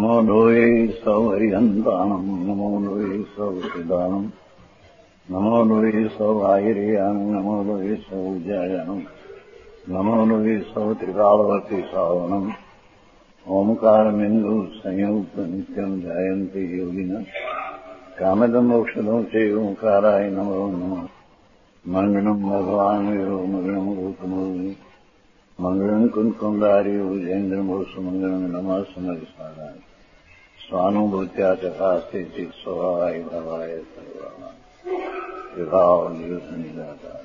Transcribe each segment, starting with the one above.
नमो लोये सौहरिहन्ताणम् नमो लोये सौहृदानम् नमो लोये सौभागिर्यानम् नमो लोये सौजायानम् नमो लोये सौत्रिकालवर्ति सावनम् ओंकारमिन्दु संयुक्त नित्यम् ध्यायन्ति योगिनः कामदम् मोक्षदम् च ओंकाराय नमो नमः मङ्गलम् भगवान् वीरो मङ्गलम् गौतमोनि मङ्गलम् कुन्कुण्डारि उजेन्द्रमोसु मङ्गलम् नमः समरिसाराय स्वानुभूत्या चकास्ते चित् स्वभावाय भवाय सर्वाः विभाव निरुद्ध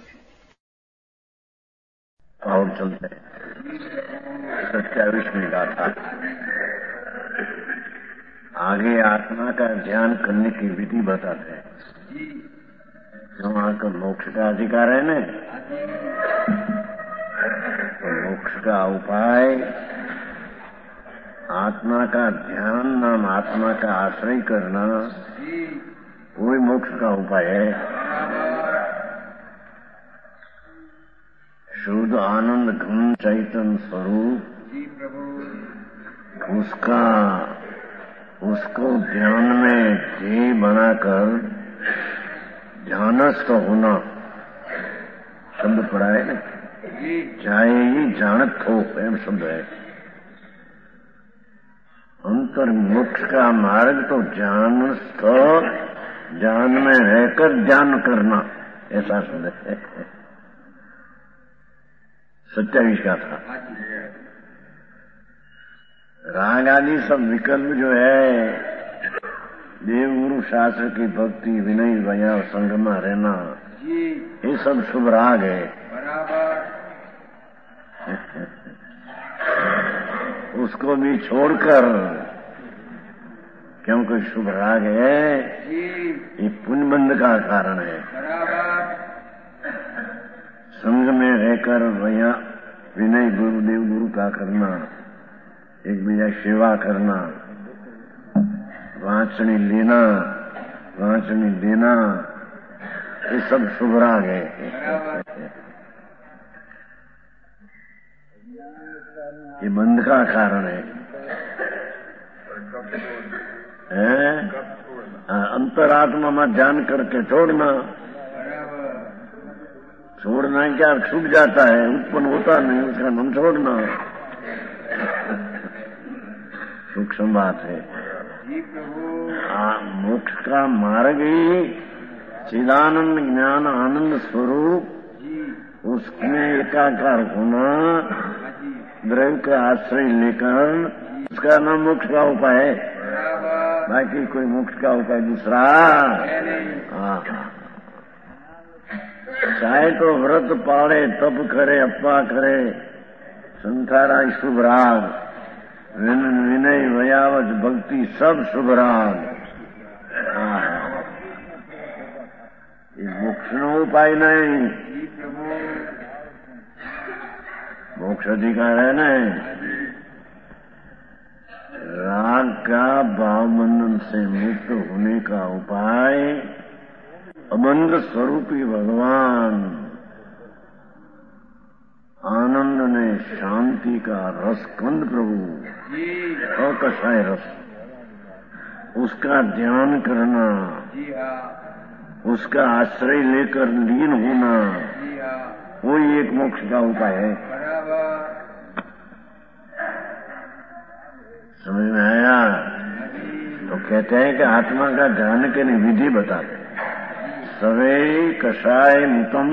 और चलते 27वीं गाथा। आगे आत्मा का ध्यान करने की विधि बताते हैं। वहां का मोक्ष का अधिकार है न, तो मोक्ष का उपाय आत्मा का ध्यान नाम आत्मा का आश्रय करना वही मोक्ष का उपाय है। शुद्ध आनंद घन चैतन्य स्वरूप उसको ध्येय में ध्येय बनाकर ध्यानस्थ होना शब्द पड़ा है न, चाहे ही जानत हो एम शब्द है। अंतर्मुख का मार्ग तो जानस्थ, जान में रहकर ध्यान करना ऐसा शब्द है। 27 का था। राग आदि सब विकल्प जो है देव गुरु शास्त्र की भक्ति विनय वैयाव संग में रहना ये सब शुभ राग है। उसको भी छोड़कर, क्योंकि शुभ राग है ये पुण्यबंध का कारण है। संग में रहकर वैया विनय गुरुदेव गुरु का करना, एक बीजा सेवा करना, वांचनी लेना, वांचनी देना, ये सब शुभ राग है। ये बंध का कारण है। अंतरात्मा में ध्यान करके छोड़ना क्या छूट जाता है, उत्पन्न होता नहीं, उसका नाम छोड़ना सूक्ष्म बात है। मोक्ष का मार्ग ही चिदानंद ज्ञान आनंद स्वरूप उसमें एकाकार होना, द्रव्य का आश्रय लेकर, उसका नाम मोक्ष का उपाय है। बाकी कोई मोक्ष का उपाय दूसरा चाहे तो व्रत पाले, तप करे, अप्पा करे, संसारा शुभ राग, विनय वयावत भक्ति सब शुभ राग। ये मोक्ष नो उपाय नहीं, मोक्ष अधिकार है नहीं। राग का भाव बंधन से मुक्त होने का उपाय अबंध स्वरूपी भगवान आनंद ने शांति का रस कंद प्रभु अकषाय रस, उसका ध्यान करना, उसका आश्रय लेकर लीन होना, वही एक मोक्ष का उपाय है। समझ में आया? तो कहते हैं कि आत्मा का ध्यान के लिए विधि बताते। सवे कषाय मुतम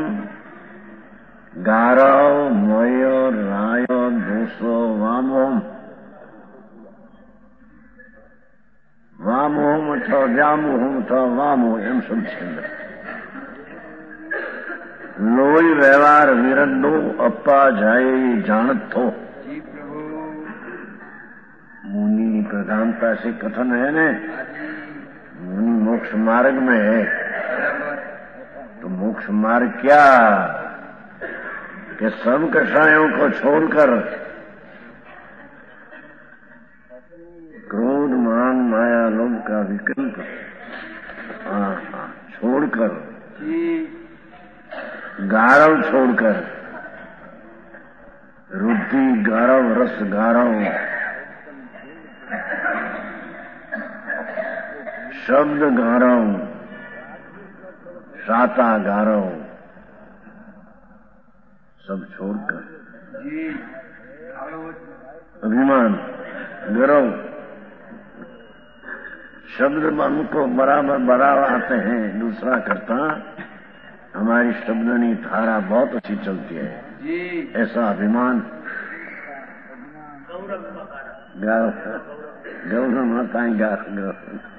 गारव मय राय दोषो वामोम वामोम अथवा व्यामोहम अथवा वामो एम सब छंद। लोई व्यवहार विरंडो अप्पा जाए जानत थो। मुनि प्रधानता से कथन है न, मुनि मोक्ष मार्ग में है। तो मोक्ष मार्ग क्या कि सब कषायों को छोड़कर, क्रोध मान माया लोभ का विकल्प छोड़कर, गारव छोड़कर, रुद्धि गारव रस गारव शब्द गा रहा हूं, शाता गा रहा हूं, सब छोड़कर अभिमान गौरव शब्द हमको बराबर आते हैं, दूसरा करता हमारी शब्दनी धारा बहुत अच्छी चलती है, ऐसा अभिमान गौरव माता गौरव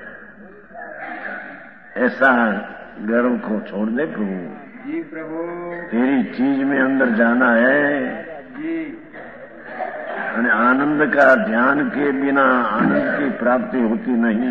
ऐसा गर्व को छोड़ दे प्रभु, तेरी चीज में अंदर जाना है। और आनंद का ध्यान के बिना आनंद की प्राप्ति होती नहीं।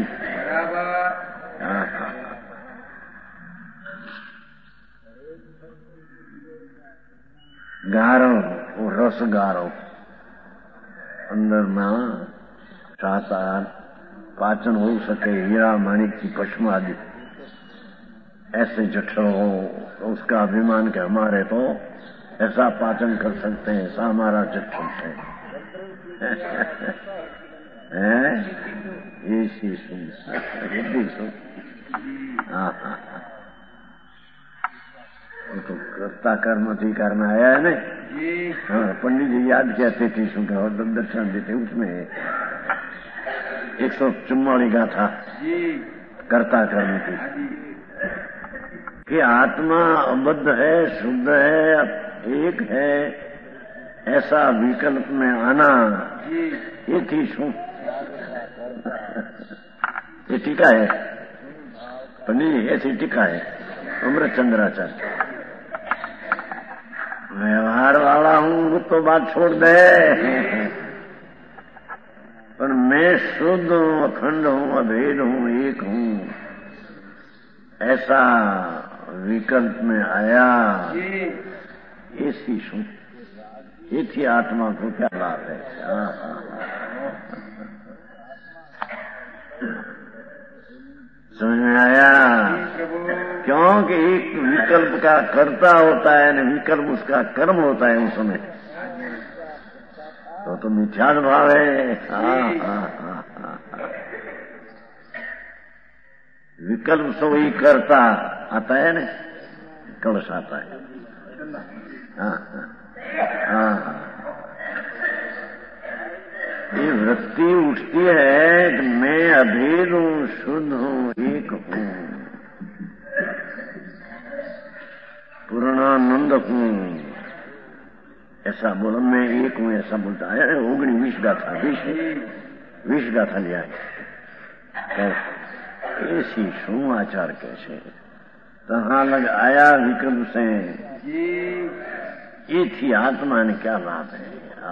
गारो वो रस गारो अंदर में शाता पाचन हो सके, हीरा माणिक की पश्म आदि ऐसे जठर हो, उसका अभिमान के हमारे तो ऐसा पाचन कर सकते हैं, ऐसा हमारा जठर है। ये सुन तो करता कर्म थी करना आया है नहीं। हाँ, पंडित जी याद कहते थे सुन और दर्शन देते, उसमें 144 गाथा करता कर्म थी कि आत्मा अबद्ध है, शुद्ध है, एक है, ऐसा विकल्प में आना, ये थी शू ये टीका है पंडित जी, ऐसी टीका है अमृत चंद्राचार्य। व्यवहार वाला हूं तो बात छोड़ दे, पर मैं शुद्ध हूं, अखंड हूं, अभेद हूं, एक हूं, ऐसा विकल्प में आया, ऐसी शू ये थी आत्मा को क्या लाभ है। समझ में आया? क्योंकि एक विकल्प का कर्ता होता है न विकल्प उसका कर्म होता है उसमें, तो मिथ्यात्व भाव है। विकल्प से वही करता आता है न, कलश आता है। ये वृत्ति उठती है कि मैं अभेद हूं, शुद्ध हूं, एक हूं, पूर्णानंद हूं, ऐसा बोला। मैं एक हूं ऐसा बोलता है। 19 गाथा 20 गाथा लिया है। ऐसी शू आचार कैसे तहां लग आया विकल्प से, ये थी आत्मा ने क्या बात है।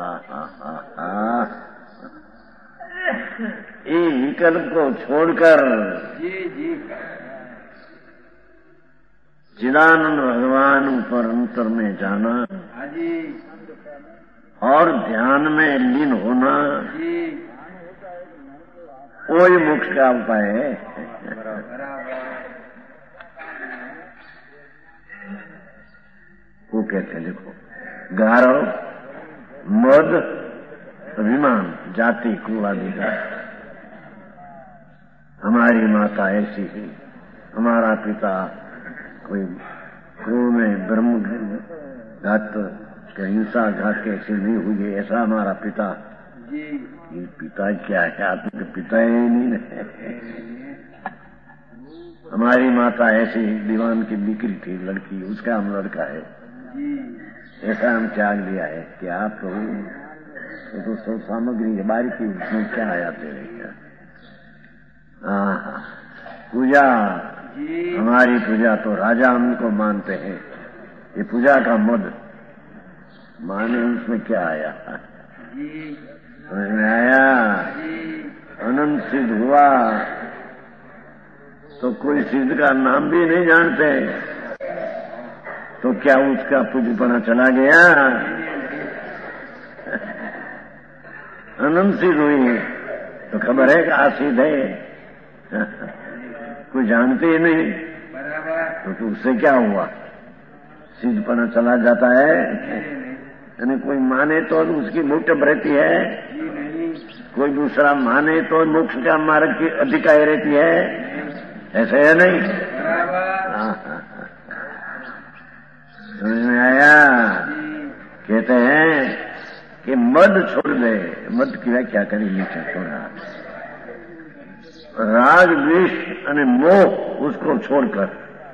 ये विकल्प को छोड़कर चिदानंद भगवान पर अंतर में जाना और ध्यान में लीन होना, कोई मोक्ष का उपाय है। वो कहते हैं देखो, गारव, मद, अभिमान, जाति, कुल आदि का। हमारी माता ऐसी ही, हमारा पिता कोई क्रोध में ब्रह्म घात हिंसा घात कैसे नहीं हुई, ऐसा हमारा पिता। ये पिता क्या है? आपके पिता ही नहीं है। हमारी माता ऐसी दीवान की बिक्री थी लड़की, उसका हम लड़का है, ऐसा हम त्याग दिया है। क्या प्रभु तो सब सामग्री है बारीकी, उसमें क्या आया तेरे क्या? पूजा, हमारी पूजा तो राजा हमको मानते हैं, ये पूजा का मद माने, उसमें क्या आया? समझ में आया? अनंत सिद्ध हुआ तो कोई सिद्ध का नाम भी नहीं जानते, तो क्या उसका पूजपना चला गया? अनंत सिद्ध हुई तो खबर है कि सिद्ध है, कोई जानते ही नहीं, तो उससे क्या हुआ? सिद्धपना चला जाता है। यानी कोई माने तो उसकी मोक्ष रहती है, कोई दूसरा माने तो मोक्ष का मार्ग की अधिकारी रहती है। ऐसे है नहीं? समझ में आया? कहते हैं कि मद छोड़ दे। मद की व्याख्या करी नीचे थोड़ा। राग द्वेष और मोह उसको छोड़कर,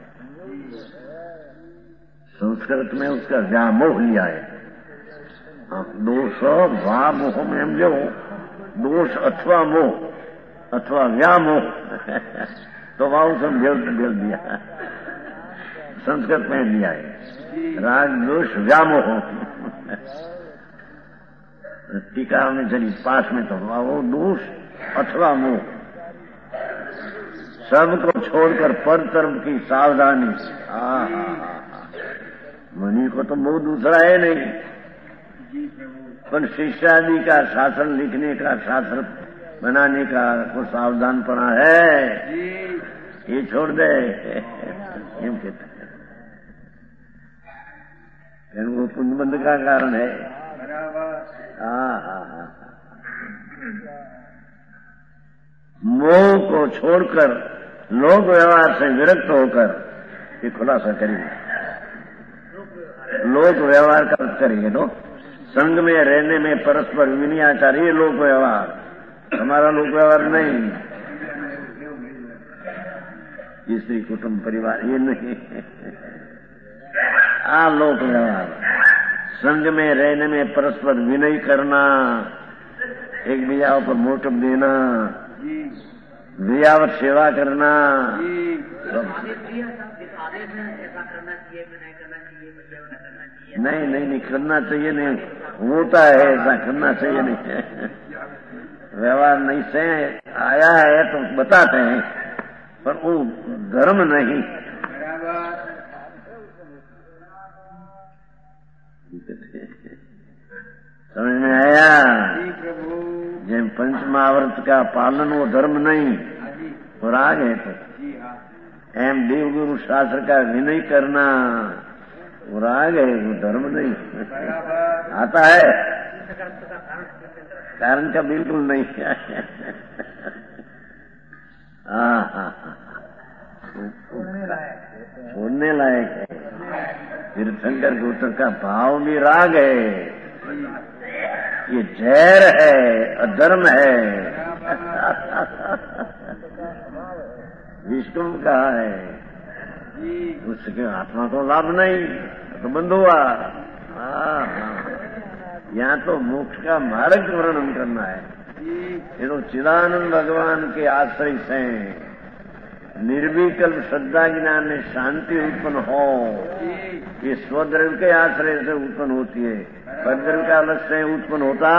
संस्कृत में उसका व्यामोह लिया है। दोष वा मोह में हम जो दोष अथवा मोह अथवा व्यामोह तो वाह सब भेज दिया, संस्कृत में लिया है। राग दोष व्यामोह टीका में चली पाठ में तो वो दोष अथवा मोह सबको छोड़कर पर तरफ की सावधानी। मनी को तो मोह दूसरा है नहीं, पर शिष्यादि का शास्त्र लिखने का, शास्त्र बनाने का को सावधान पड़ा है, ये छोड़ दे। क्यों कहते हैं वो पुण्यबंध का कारण है। मोह को छोड़कर लोक व्यवहार से विरक्त होकर ये खुलासा करेंगे। लोक व्यवहार का करेंगे तो संग में रहने में परस्पर विनयाचार, ये लोक व्यवहार, हमारा लोक व्यवहार नहीं। स्त्री कुटुंब परिवार ये नहीं, लोक व्यवहार। संग में रहने में परस्पर विनय करना, एक बीजाओं पर मोटप देना, वियावत सेवा करना, नहीं करना चाहिए, नहीं होता है ऐसा, करना चाहिए नहीं। व्यवहार नहीं से आया है तो बताते हैं, पर वो धर्म नहीं। समझ में आया? जब पंचमावर्त का पालन वो धर्म नहीं, वो राग है। तो एम देवगुरु शास्त्र का विनय करना वो राग है, वो धर्म नहीं। आता है कारण का बिल्कुल नहीं। छोड़ने लायक है। तीर्थंकर गोत्र का भाव भी राग है, ये जहर है, अधर्म है। विष्णु कहा है, उसके आत्मा को लाभ नहीं तो बंद हुआ। यहाँ तो मोक्ष का मार्ग वर्णन करना है। ये तो चिदानंद भगवान के आश्रय से निर्विकल्प श्रद्धा ज्ञान में शांति उत्पन्न हो, ये स्वद्रव्य के आश्रय से उत्पन्न होती है, परद्रव्य का अलग से उत्पन्न होता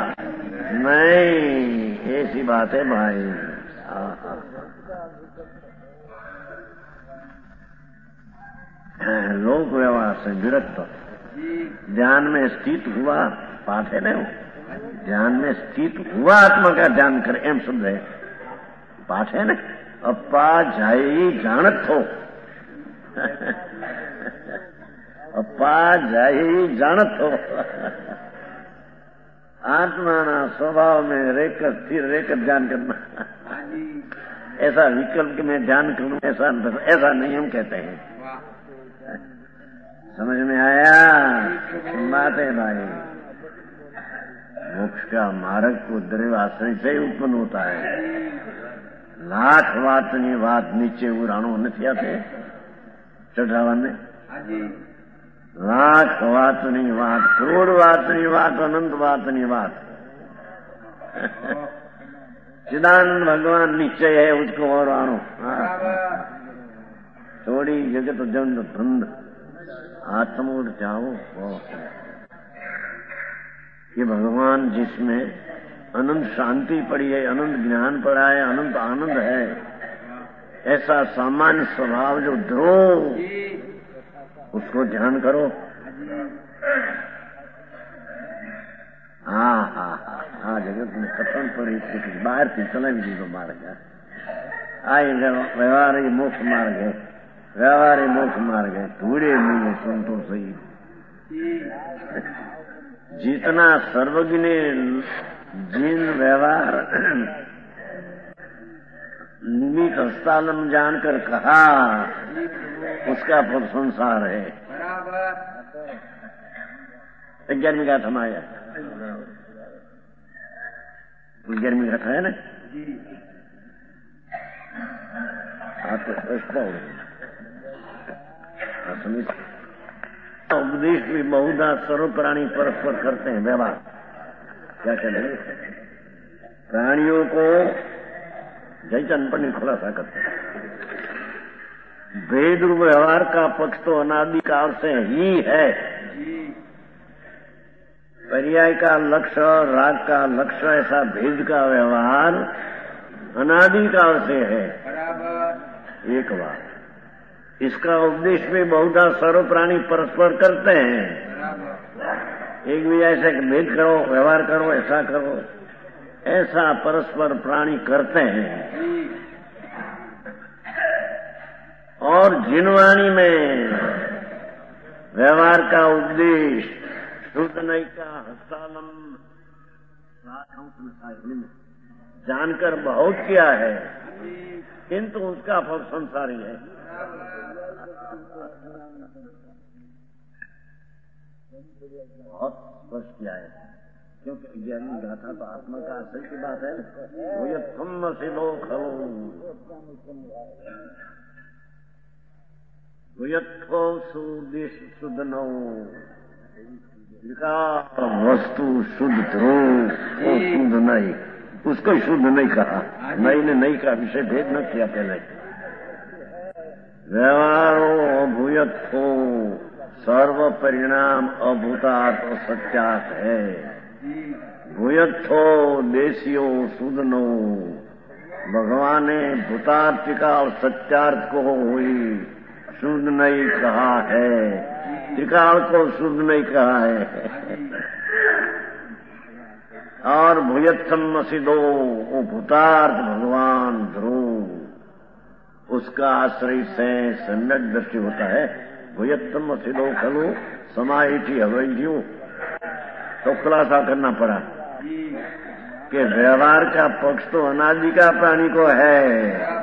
नहीं। ऐसी बात है भाई। लोक व्यवहार से विरक्त, ध्यान में स्थित हुआ, पाठ है ना, ध्यान में स्थित हुआ आत्मा का ध्यान कर, एम शब्द है, पाठ है ना। अप्पा जाई जानत हो, अप्पा जाई जानत हो। आत्मा ना स्वभाव में रहकर स्थिर रहकर ध्यान करना, ऐसा विकल्प में ध्यान करूं ऐसा नहीं हम कहते हैं। समझ में आया? बात है भाई। मोक्ष का मार्ग को द्रव्य आश्रय से उत्पन्न होता है। लाख वातनी बात नीचे उड़ाणो नहीं आते चढ़ावा में, लाख वातनी बात, करोड़ वातनी बात, अनंत वातनी बात। चिदानंद भगवान निश्चय है, उसको और आनो। थोड़ी जगत जंड बंद आत्मोड़ जाओ। ये भगवान जिसमें अनंत शांति पड़ी है, अनंत ज्ञान पड़ा है, अनंत आनंद है, ऐसा सामान्य स्वभाव जो ध्रुव, उसको ध्यान करो। हाँ जगत में कथन पड़ी कुछ बाहर से चले भी तो मार्ग है। व्यवहार ही मोक्ष मार्ग है, व्यवहार ही मोक्ष मार्ग है। थोड़े मिले सुन तो सही। जितना सर्वज्ञ जिन व्यवहार निमित्त हस्तालम जानकर कहा उसका फल संसार है। 11वीं गाथा में आया, 11वीं गाथा है ना। आप उपदेश भी बहुधा सर्व प्राणी परस्पर करते हैं व्यवहार। क्या कहते हैं? प्राणियों को जैचन पर खुलासा करते हैं। भेद व्यवहार का पक्ष तो अनादिकाल से ही है। पर्याय का लक्ष्य, राग का लक्ष्य, ऐसा भेद का व्यवहार अनादिकाल से है। एक बात, इसका उपदेश में बहुधा सर्व प्राणी परस्पर करते हैं। एक भी ऐसे भेद करो, व्यवहार करो, ऐसा करो, ऐसा परस्पर प्राणी करते हैं। और जिनवाणी में व्यवहार का उपदेश शुद्ध नहीं का हस्तालम जानकर बहुत किया है, किंतु उसका फल संसारी है। बहुत स्पष्ट किया है, क्योंकि 11वीं गाथा तो आत्मा का आश्रय की बात है। वो ये तुम सिलो खलो यथो सुदेश शुद्ध नो वस्तु शुद्ध ध्रो वो शुद्ध नहीं, उसको शुद्ध नहीं कहा। नहीं ने नहीं का विषय भेद न किया पहले। व्यवहारो अभूयत्थो सर्व परिणाम अभूतार्थ और सत्यार्थ है। भूयत्थो देशियो सुदनो भगवान ने भूतार्थ का और सत्यार्थ को हुई शुद्ध नहीं कहा है, त्रिकाल को शुद्ध नहीं कहा है। और भूयत्थम सिदो वो भूतार्थ भगवान ध्रुव, उसका आश्रय से सम्यक दृष्टि होता है। भूयत्थम सिदो खलु समाहिति हवैयू, तो खुलासा करना पड़ा कि व्यवहार का पक्ष तो अनादि का प्राणी को है,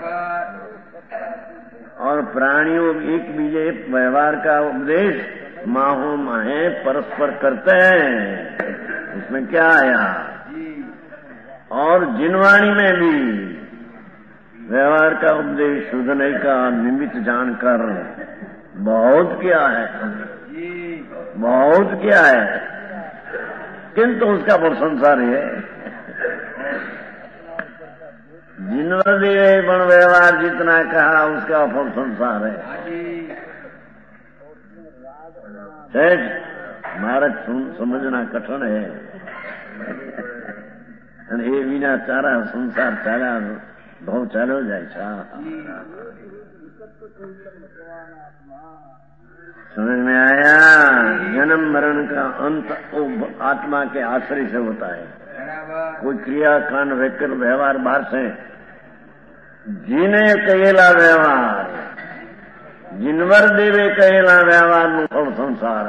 और प्राणियों एक बीजे व्यवहार का उपदेश माहो माहे परस्पर करते हैं। उसमें क्या आया? और जिनवाणी में भी व्यवहार का उपदेश शुद्ध नहीं का निमित्त जानकर बहुत किया है, बहुत किया है, किंतु उसका फल संसार है। जिनवर पण व्यवहार जितना कहा उसका फल संसार है। महाराज समझना कठिन है। અને એ વિના ચારા સંસાર ચાલ્યા બહુ ચાલ્યો જાય છે। समझ में आया? जन्म मरण का अंत आत्मा के आश्रय से होता है। कोई क्रिया कांड व्यवहार बाहर से जीने कहेला व्यवहार, जिनवर देवे कहेला व्यवहार नु फल संसार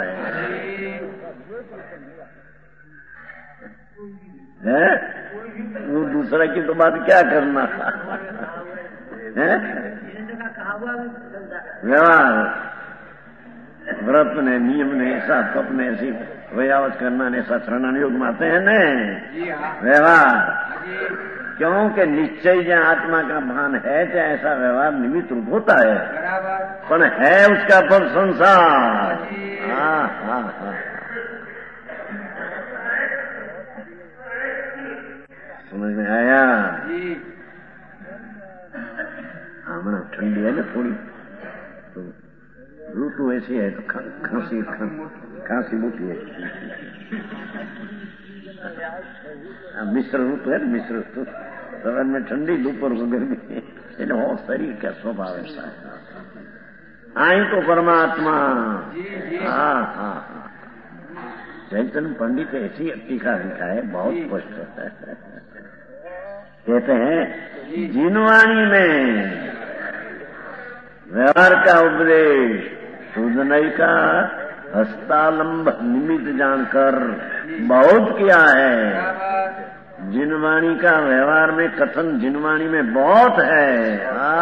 है। वो दूसरा की तो बात क्या करना है? व्यवहार व्रत ने नियम ने ऐसा तप ने ऐसी वयावत करना ने ऐसा शरण योग में आते हैं न व्यवहार। क्योंकि निश्चय जहाँ आत्मा का भान है चाहे ऐसा व्यवहार निमित्त रूप होता है, पर है उसका फल संसार। हाँ हाँ हाँ, समझ में आया? हाँ मना ठंडी है ना थोड़ी, तो ऋतु ऐसी है तो खांसी मोटी है। मिश्र ऋतु है ना, मिश्र ऋतु सवन में ठंडी दोपहर को गर्मी, એટલે हो शरीर का स्वभाव ऐसा है। आई तो परमात्मा। हाँ हाँ हाँ, चैतन्य पंडित ऐसी टीका लिखा है, बहुत स्पष्ट होता है। कहते हैं जिनवाणी में व्यवहार का उपदेश शुद्ध नहीं का हस्तालंब निमित्त जानकर बहुत किया है। जिन जिनवाणी का व्यवहार में कथन जिनवाणी में बहुत है।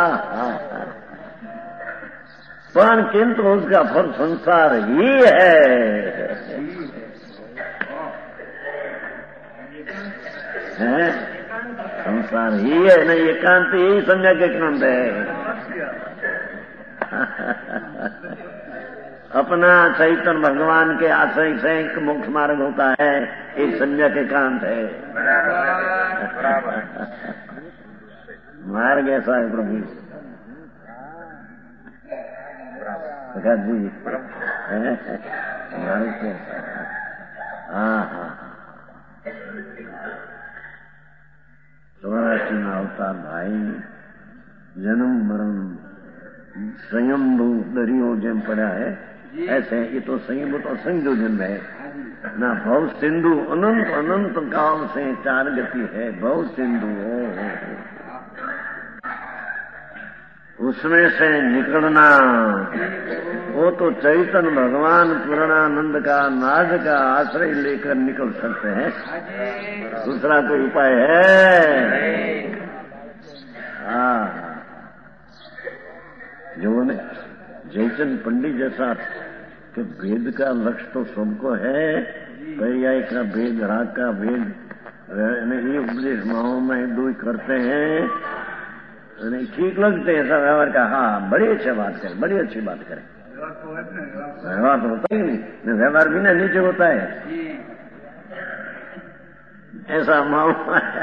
पर किंतु उसका फल संसार ही है, संसार ही है। नहीं, एकांत यही संज्ञा के एकांत है। अपना चैतन्य भगवान के आश्रय से एक मोक्ष मार्ग होता है, एक संज्ञा के एकांत है। मार्ग ऐसा है प्रभु प्रकाश जी, मार्ग कैसा है। हाँ, चौरासी में अवतार भाई, जन्म मरण संयंभू दरियो जम पड़ा है। ऐसे ये तो संयम तो संजो जन्म है ना। भव सिंधु अनंत अनंत काल से चार गति है। भव सिंधु उसमें से निकलना, वो तो चैतन्य भगवान पूर्णानंद का नाद का आश्रय लेकर निकल सकते हैं। दूसरा कोई उपाय है? हाँ, जो ने जयचंद पंडित जैसा कि वेद का लक्ष्य तो सबको है, पर्याय का भेद, राग का भेद, ये उपदेश माओ में दो करते हैं, नहीं ठीक लगते ऐसा व्यवहार का। हाँ, बड़ी अच्छी बात करें, बड़ी अच्छी बात करें। व्यवहार तो होता ही नहीं, व्यवहार भी ना नीचे होता है ऐसा माओ।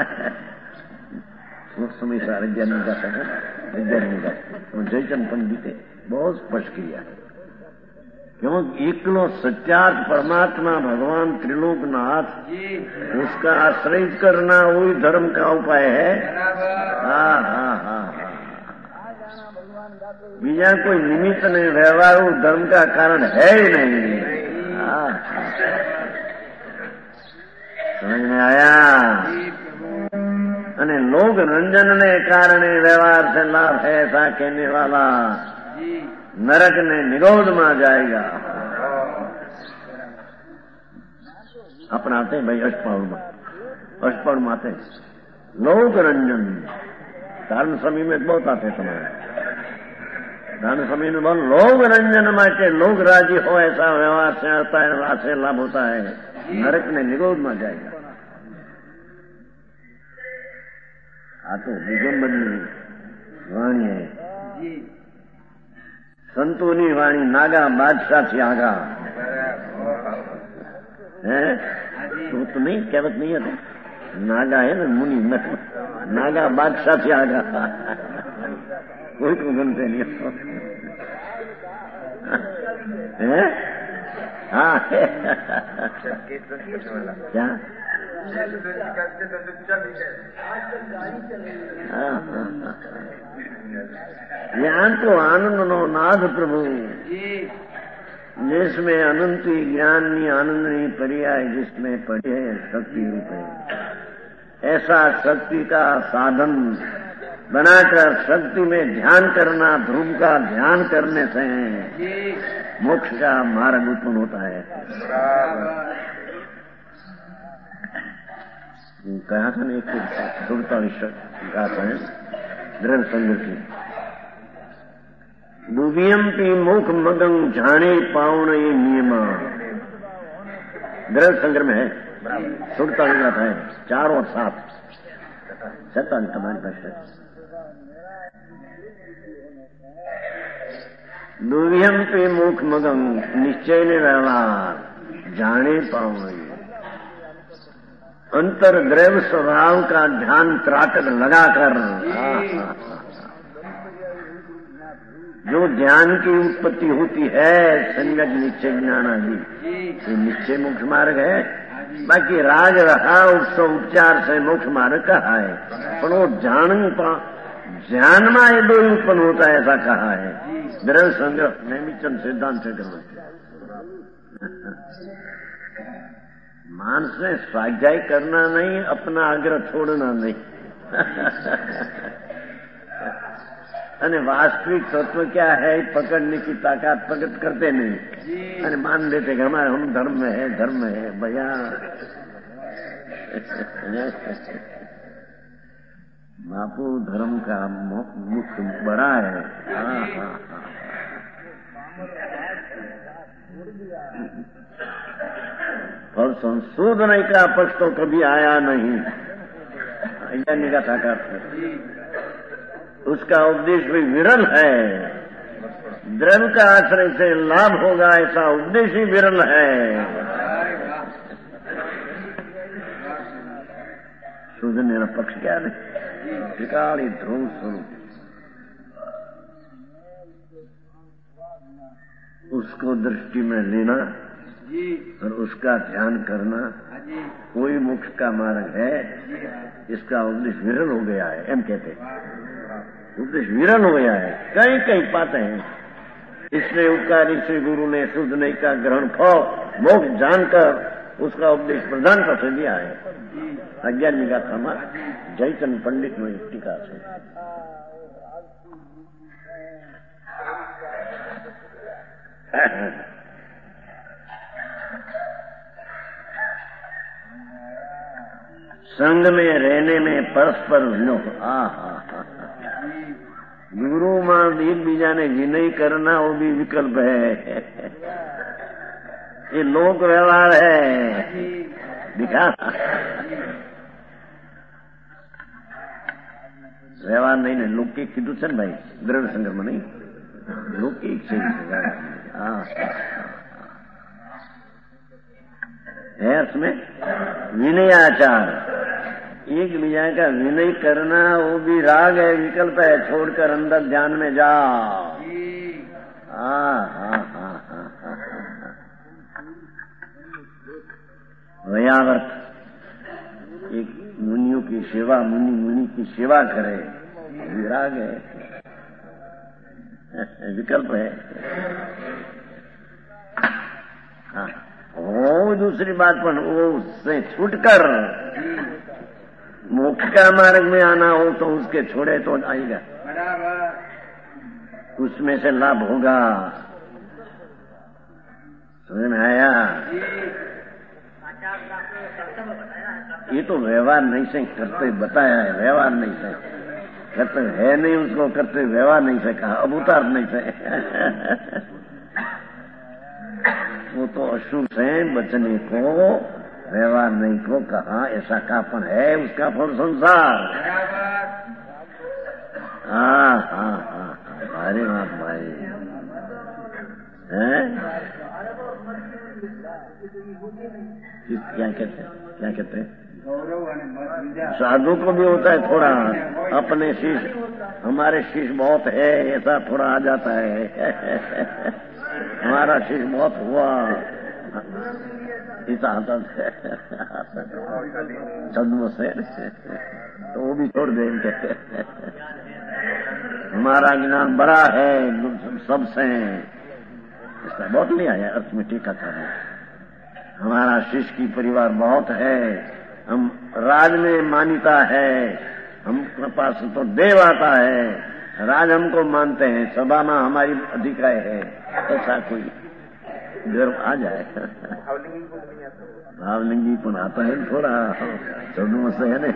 उस समय सारे जन का सका विद्यार्थी का जयचंद पंडित है, बहुत स्पष्ट किया है। क्यों? एकलो सत्यार्थ परमात्मा भगवान त्रिलोकनाथ, उसका आश्रय करना वही धर्म का उपाय है। हाँ हाँ हाँ हाँ, बीजा कोई निमित्त नहीं, व्यवहार वो धर्म का कारण है ही नहीं। हाँ, समझ में आया? અને लोग रंजन ने कारण व्यवहार से लाभ है ऐसा कहने वाला नरक ने निरोध में जाएगा। अपनाते भाई अष्टपौड़ में आते लोग रंजन, धर्म समय में बहुत आते तुम्हारे, धर्म समय में बहुत लोग रंजन माटे लोग राजी हो ऐसा व्यवहार से आता है, वहां से लाभ होता है, नरक ने निरोध में जाएगा। आ तो दिगंबरनी वाणी है, संतोनी वाणी नागा बादशाह से आगा है। तो नहीं कहवत नहीं है, तो नागा है ना मुनि, नागा बादशाह से आगा, कोई को गनते नहीं है। हाँ क्या ज्ञान तो आनंद नो नाद प्रभु, जिसमें अनंती ज्ञानी आनंदनी पर्याय जिसमें पड़े है शक्ति रूप है। ऐसा शक्ति का साधन बनाकर शक्ति में ध्यान करना, ध्रुव का ध्यान करने से मोक्ष का मार्ग उत्पन्न होता है। कहा था एक 47 गाथा है द्रव्य संग्रह की, दुवियंपी मुख मगन झाणे पावण ये नियमा, द्रव्य संग्रह में है 47 गाथा है, 4 और 7 47 तुम्हारे पास है। दुवियंपी मुख मगन निश्चय ने व्यवहार जाने पावण, अंतर द्रव्य स्वभाव का ध्यान त्राटक लगाकर जो ज्ञान की उत्पत्ति होती है, संयग निश्चय ज्ञान आदि, ये निश्चय मोक्ष मार्ग है। बाकी राग रहा उत्सव उपचार से मोक्ष मार्ग कहा है, पर वो ज्ञान में ये दो उत्पन्न होता है ऐसा कहा है द्रव्य संग्रह नैमिचन सिद्धांत से करना। मानस ने स्वाध्याय करना नहीं, अपना आग्रह छोड़ना नहीं। अने वास्तविक तत्व क्या है पकड़ने की ताकत प्रकट करते नहीं, अरे मान लेते कि हमारे हम धर्म में है, धर्म है भैया। बापू धर्म का मुख बड़ा है। और संशोधन का पक्ष तो कभी आया नहीं। का था उसका उपदेश भी विरल है। द्रव्य का आश्रय से लाभ होगा ऐसा उपदेश ही विरल है। शोधने का पक्ष क्या नहीं, त्रिकाली ध्रुव स्वरूप उसको दृष्टि में लेना और उसका ध्यान करना कोई मोक्ष का मार्ग है। इसका उपदेश विरल हो गया है। एम कहते उपदेश विरल हो गया है, कहीं कहीं पाते हैं। इसलिए उपकारी श्री गुरु ने शुद्ध नहीं का ग्रहण फल मोक्ष जानकर उसका उपदेश प्रदान कर दिया है। 11वीं गाथा में जयचंद पंडित में टीका से संग में रहने में परस्पर गुरु में एक बीजा ने विनय करना वो भी विकल्प है। ये लोक व्यवहार है दिखा व्यवहार नहीं ने लौकिक कीधु है भाई द्रव्य संग्रह में नहीं लौकिक से है उसमें विनय आचार एक बीजा का विनय करना वो भी राग है विकल्प है। छोड़कर अंदर ध्यान में जाओ। वयावर्त एक मुनियों की सेवा मुनि की सेवा करे विराग है विकल्प है। वो दूसरी बात पर वो उससे छूटकर मोक्ष का मार्ग में आना हो तो उसके छोड़े तो आएगा, उसमें से लाभ होगा। समझ में आया? ये तो व्यवहार नहीं से करते बताया है। व्यवहार नहीं से करते है नहीं उसको करते व्यवहार नहीं से कहा अब उतार नहीं से वो तो अशुभ से बचने को व्यवहार नहीं को कहा ऐसा कापन है उसका फल संसार। अरे बात भाई हैं क्या कहते हैं साधु को भी होता है थोड़ा अपने शिष्य हमारे शिष्य बहुत है ऐसा थोड़ा आ जाता है। हमारा शिष्य बहुत हुआ ऐसा आता है छद्म से तो वो भी छोड़ दे। हमारा ज्ञान बड़ा है सबसे इसका बहुत नहीं आया अर्थ में टीका कर हमारा शिष्य की परिवार बहुत है। हम राज में मान्यता है हम पास तो देव आता है राज हमको मानते हैं सभा में हमारी अधिकार है ऐसा कोई गर्व आ जाए। भावलिंगी पुन आता है थोड़ा चौदह से है न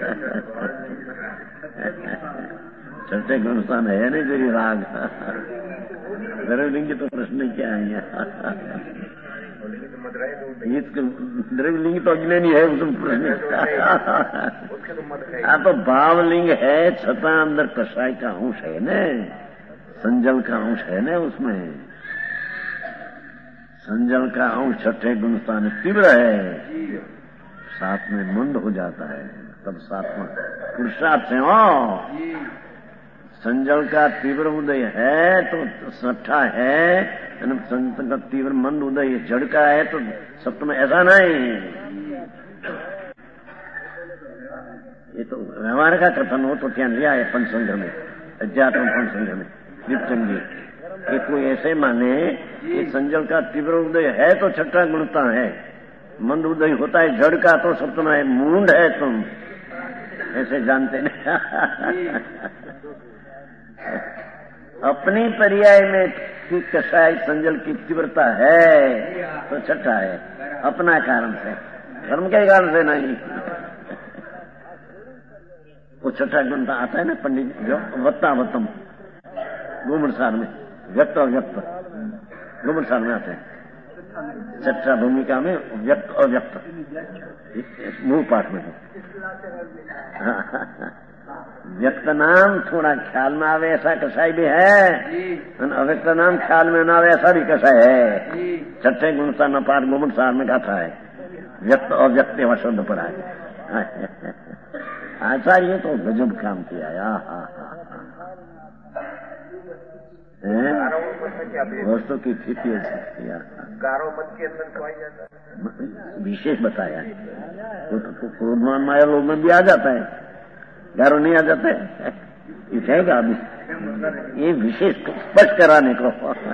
छठे गुणस्थान है नहीं तेरी राग द्रव्यलिंगी तो प्रश्न क्या है द्रव्यलिंग तो अज्ञानी है उसमें प्रश्न तो भावलिंग है छता अंदर कषाय का अंश है न संजल का अंश है न उसमें संजल का अंश छठे गुणस्थान तीव्र है साथ में मंद हो जाता है तब साथ में पुरुषार्थ से संजल का तीव्र उदय है तो छठा है संत का तीव्र मंद उदय जड़ का है तो सप्तम ऐसा नहीं। ये तो व्यवहार का कथन हो तो क्या लिया है पंचसंघ में अध्यात्म पंचसंघ में निप्तंगी ये कोई ऐसे माने कि संजल का तीव्र उदय है तो छठा गुणता है मंद उदय होता है जड़ का तो सप्तम है मूंड है तुम ऐसे जानते नहीं। अपनी पर्याय में की कषाय संजल की तीव्रता है तो छठा है अपना कारण से धर्म के कारण से नहीं। वो छठा ग्रंथ आता है ना पंडित वत्तावतम गोमनसार में, व्यक्त और व्यक्त गोमनसार में आते हैं। छठा भूमिका में व्यक्त और व्यक्त मूल पाठ में है। व्यक्त नाम थोड़ा ख्याल में आवे ऐसा कसाई भी है, अव्यक्त नाम ख्याल में ना आवे ऐसा भी कसाई है। छठे गुणसार न पाठ गोमनसार में गाथा है, व्यक्त और व्यक्त वह शब्द पड़ा है। आचार्य तो गजब काम किया। वस्तु की स्थिति गारो मत के अंदर विशेष बताया है। तो क्रोधमान माया लोग में भी आ जाता है, गारो नहीं आ जाता है, इच्छाएगा अभी ये विशेष स्पष्ट कराने को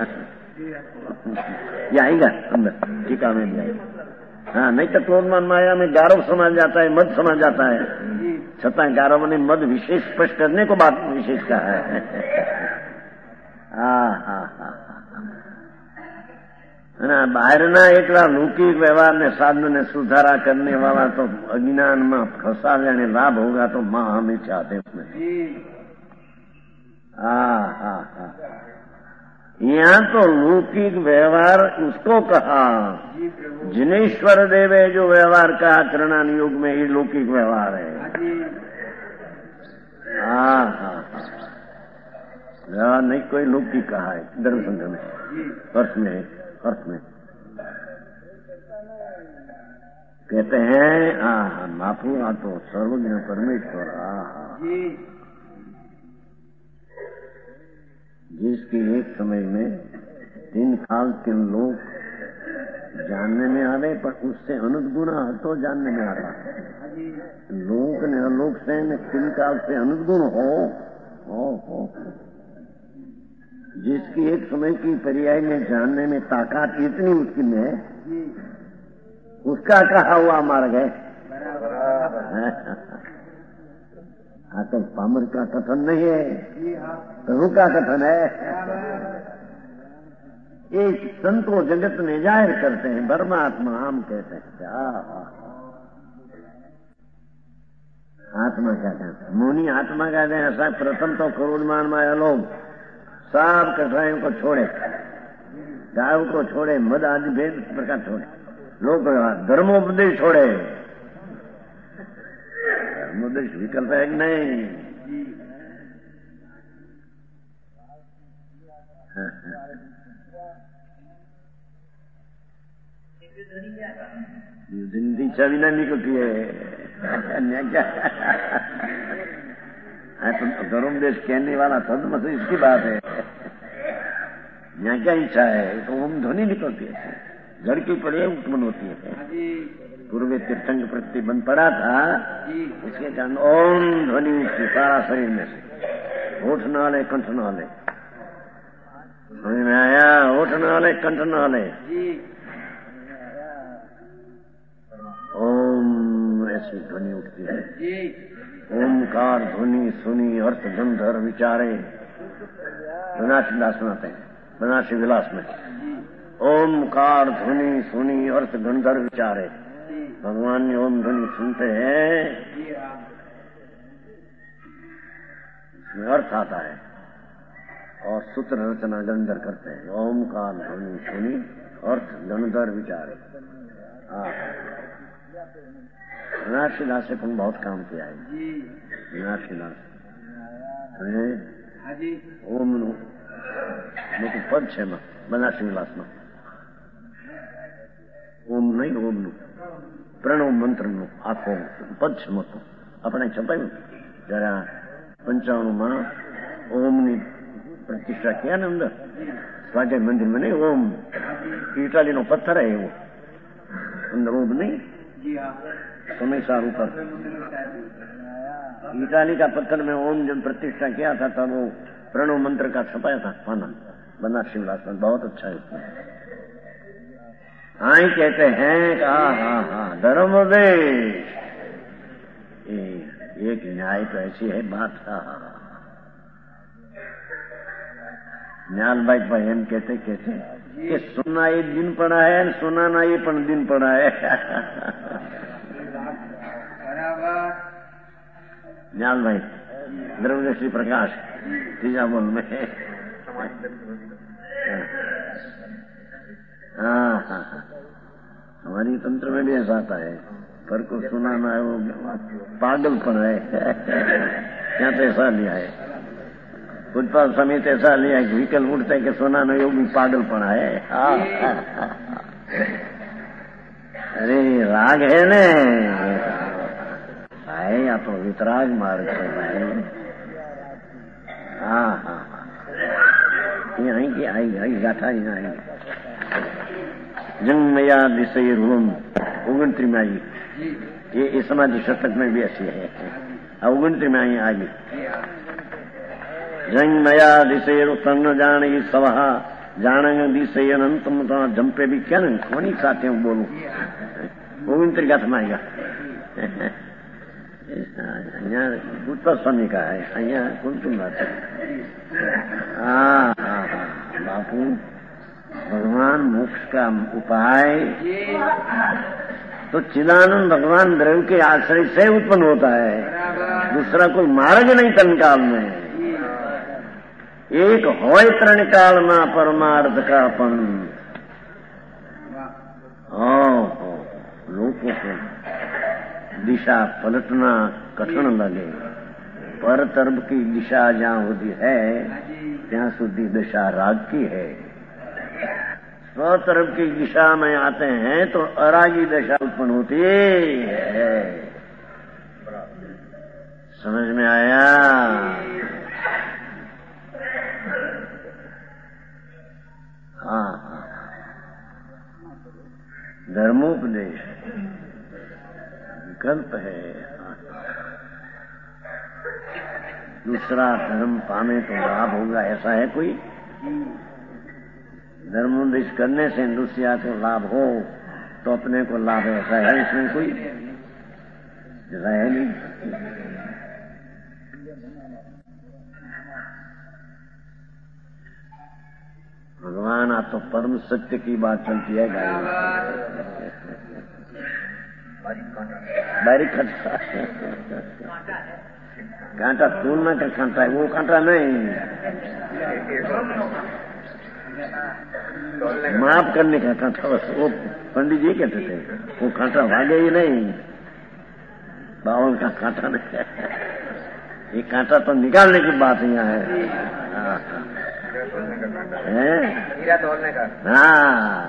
ये आएगा अंदर टीका में भी आएगा। हाँ, नहीं तो क्रोधमान माया में गारो समझ जाता है, मद समझ जाता है। छता गारो ने मद विशेष स्पष्ट करने को बात विशेष कहा है। બહારના એકલા લૌકિક વ્યવહારને સાધનને સુધારા करने वाला तो अज्ञान में फंसा जाने लाभ होगा तो माँ हमें चाहते उसमें। यहाँ तो लौकिक व्यवहार उसको कहा, जिनेश्वर देवे जो व्यवहार कहा करणान युग में, ये लौकिक व्यवहार है। नहीं कोई लौकिक कहा है धर्म संघ में, अर्थ में कहते हैं माफू तो सर्वज्ञ परमेश्वर। जिसकी एक समय में 3 काल के लोग जानने में आ रहे, पर उससे अनुत गुण तो जानने में आ रहा। लोक ने अलोक से 3 काल से अनुत गुण हो। जिसकी एक समय की पर्याय में जानने में ताकत इतनी उसकी में, उसका कहा हुआ मार्ग है। तो पामर का कथन नहीं है, प्रभु का कथन है। ये संतो जगत में जाहिर करते हैं, परमात्मा हम कहते हैं। आत्मा क्या कहते हैं? मुनि आत्मा कहते हैं। ऐसा प्रथम तो क्रोधमान माया लोग सब कठिनाइयों को छोड़े, गायों को छोड़े, मद आदि भेद प्रकार छोड़े, लोग धर्मोपदेश छोड़े। धर्मोपदेश विकल्प है कि नहीं? जिंदगी छवि न निकलती है क्या? तो धर्मोपदेश कहने वाला सदम से इसकी बात है। यहाँ क्या इच्छा है? तो ओम ध्वनि निकलती है, जड़ की पड़े उत्पन्न होती है। पूर्व तीर्थंग प्रति बन पड़ा था, इसके कारण ओम ध्वनि उठती सारा शरीर में से। होठ न हले, कंठ न हले। समझ में आया? होठ न हले, कंठ न हले। ओम ऐसी ध्वनि उठती है। ओमकार ध्वनि सुनी अर्थ गंधर विचारे। बनारसी विलास में आते हैं, बनारसी विलास में ओमकार ध्वनि सुनी अर्थ गंधर विचारे। भगवान ने ओम ध्वनि सुनते हैं, इसमें अर्थ आता है और सूत्र रचना गंधर करते हैं। ओमकार ध्वनि सुनी अर्थ गंधर विचारे। बनारसी दास से पण बहुत काम किया है। बनारसी दास ओम નું પદ છે એમાં બનારસી વિલાસમાં। ઓમ નહીં, ઓમનું પ્રણવ મંત્રનું આખો પદ છે મોટું, આપણે છપાયું જરા 55માં ઓમની પ્રતિષ્ઠા किया ને અંદર સ્વાધ્યાય મંદિરમાં। નહીં ઓમ ઇટાલીનો પથ્થર है એવો અંદર ઓમ नहीं, समय सार ऊपर इटाली का पत्थर में ओम जब प्रतिष्ठा किया था तब वो प्रणव मंत्र का छपाया था पाना बनारसी विलास में। बहुत अच्छा है। हाँ ही कहते हैं धर्मोपदेश एक न्याय तो ऐसी है बात। न्याल भाई एम कहते कि सुनना ये दिन पड़ा है, सुनाना ये पण दिन पड़ा है। ज्ञान भाई द्रव्य श्री प्रकाश तीजा बोल में। हाँ हाँ हाँ, हमारी तंत्र में भी ऐसा आता है, पर को सुनाना है वो पागलपन है। क्या तो ऐसा लिया है उत्पाद समित, ऐसा लिया है व्हीकल उठते कि सुनाना वो भी पागलपन है। अरे राग है न भाई, या तो वितराग मार्ग है भाई। हाँ हाँ हाँ, ये आएगी गाथा ही आएगी। जंगमया दिशय रूम 29 में आई, ये समाधि शतक में भी ऐसी है। 29 में आई आगे। जंगमया दिशय तन्न जान सवहा जान दिशय अनंतम जंपे भी क्या न कोनी साथे हूँ बोलू 29 गाथा में आएगा। અહીંયા ઉત્તર સ્વામી का है, અહીંયા कुंतुम बात है। हाँ हाँ हाँ बापू, भगवान मोक्ष का उपाय तो चिदानंद भगवान द्रव्य के आश्रय से उत्पन्न होता है, दूसरा कोई मार्ग नहीं तन काल में। एक होय तरण काल में परमार्थ का अपन लोगों को दिशा पलटना कठिन लगे, पर तरफ की दिशा जहाँ होती है ત્યાં સુધી दिशा राग की है। स्व तरफ की दिशा में आते हैं तो अरागी दशा उत्पन्न होती है। समझ में आया? हाँ हाँ, धर्मोपदेश विकल्प है। दूसरा धर्म पाने तो लाभ होगा, ऐसा है कोई? धर्मोपदेश करने से दूसरा को लाभ हो तो अपने को लाभ है, ऐसा है इसमें कोई? ऐसा है नहीं। भगवान आप तो परम सत्य की बात चलती है। बारीक कांटा, कांटा तोड़ना का कांटा है, वो कांटा नहीं, माप करने का कांटा। बस वो पंडित जी कहते थे, वो कांटा भागे ही नहीं, बावल का कांटा नहीं। ये कांटा तो निकालने की बात यहाँ है। हीरा तोड़ने का। हाँ,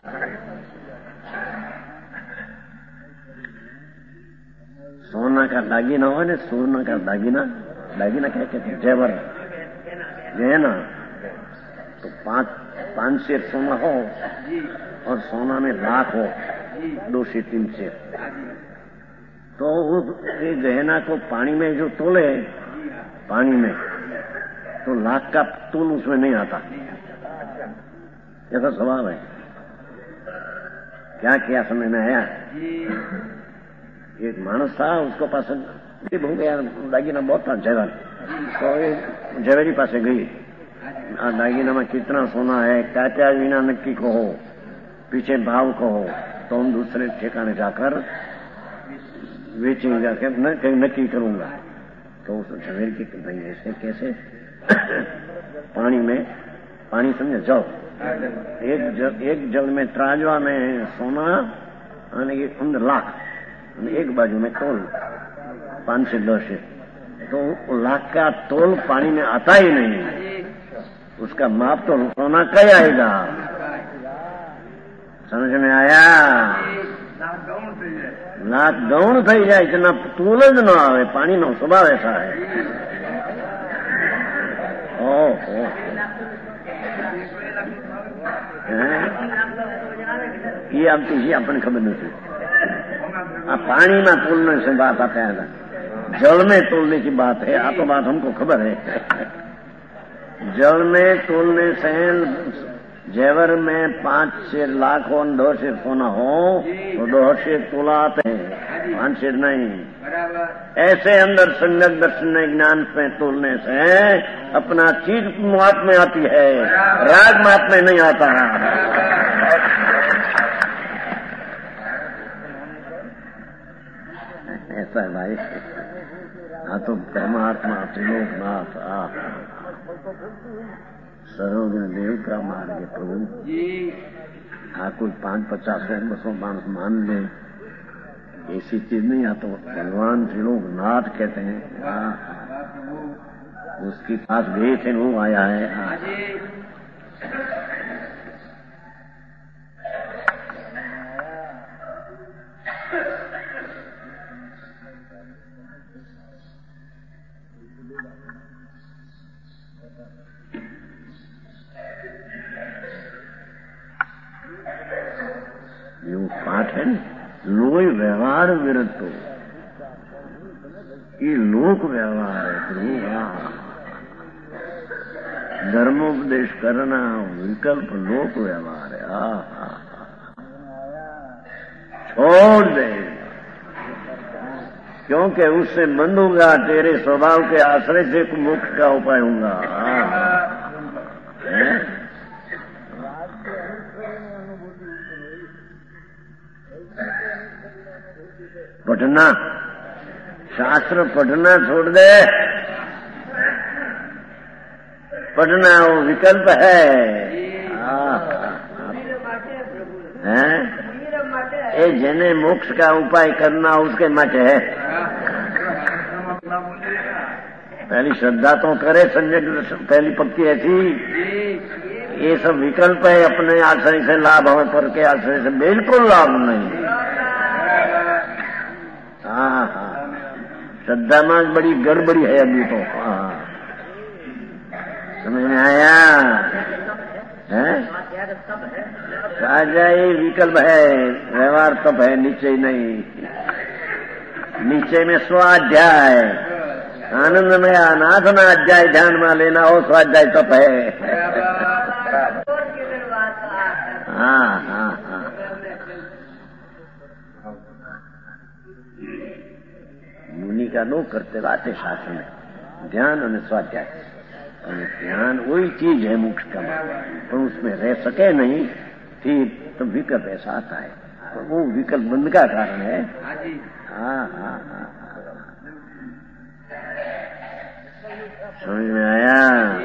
सोना का दागिना हो ना, सोना का दागिना, दागिना क्या कहते हैं? जेवर, गहना। तो 5 सेर सोना हो और सोना में लाख हो, 2 से 3 सेर, तो उस गहना को पानी में जो तोले, पानी में तो लाख का तोल उसमें नहीं आता। ऐसा स्वभाव है। क्या किया समझ में आया? एक मानस था, उसको पास हो गया दागिना बहुत था, जेवर। तो जेवरी पास गई, दागिना में कितना सोना है, क्या क्या विना नक्की को हो, पीछे भाव को हो, तो हम दूसरे ठिकाने जाकर बेचेंगे, जाकर कहीं नक्की करूंगा। तो उस जेवरी की भाई ऐसे कैसे? पानी में, पानी समझे जाओ, एक जल में त्राजवा में सोना और एक अंदर लाख, एक बाजू में तोल 5 से 10 है, तो लाख का तोल पानी में आता ही नहीं, उसका माप तो सोना का ही आएगा। समझ में आया? लाख गौण थी जाए, इतना तोल ज न आवे, पानी नो स्वभाव ऐसा है। ये अब किसी अपने खबर नहीं। पानी में तोलने से बात आता है, जल में तोलने की बात है। आ तो बात हमको खबर है। जल में तोलने से जेवर में 5 से लाख हो, 2 से सोना हो तो 2 से तोला आते हैं, 5 से नहीं। ऐसे अंदर संगत दर्शन ज्ञान में तोलने से अपना चीज माप में आती है, राग माप में नहीं आता है। ऐसा है भाई। हाँ तो परमात्मा त्रिलोकनाथ सरोवर देव का मार्ग प्रभु। हाँ कोई 5-50 100 मानस मान ले, ऐसी चीज नहीं। हाँ तो भगवान त्रिलोकनाथ कहते हैं। उसके पास गए थे, वो आया है। यो पाठ है न, लोय व्यवहार विरतो, ये लोक व्यवहार है प्रभु। धर्मोपदेश करना विकल्प लोक व्यवहार है। छोड़ दे, क्योंकि उससे बंद होगा, तेरे स्वभाव के आश्रय से मोक्ष का उपाय होगा। पढ़ना, शास्त्र पढ़ना छोड़ दे। पढ़ना वो विकल्प है। ये जेने मोक्ष का उपाय करना उसके मत है। पहली श्रद्धा तो करे, संजय पहली पक्की ऐसी। ये सब विकल्प है, अपने आश्रय से लाभ हो, पर के आश्रय से बिल्कुल लाभ नहीं। श्रद्धा में बड़ी गड़बड़ी है अभी तो। समझ में आया है? राजा ये विकल्प है, व्यवहार तप है, निश्चय नहीं। निश्चय में स्वाध्याय, आनंद में अनाथना अध्याय ध्यान में लेना, हो स्वाध्याय तप है। हाँ। मुनि का लोग करते बातें शास्त्र में, ध्यान और स्वाध्याय। ध्यान वही चीज है मोक्ष का मार्ग, पर उसमें रह सके नहीं ठीक तो विकल्प ऐसा आता है। तो वो विकल्प बंद का कारण है। हाँ। समझ में आया?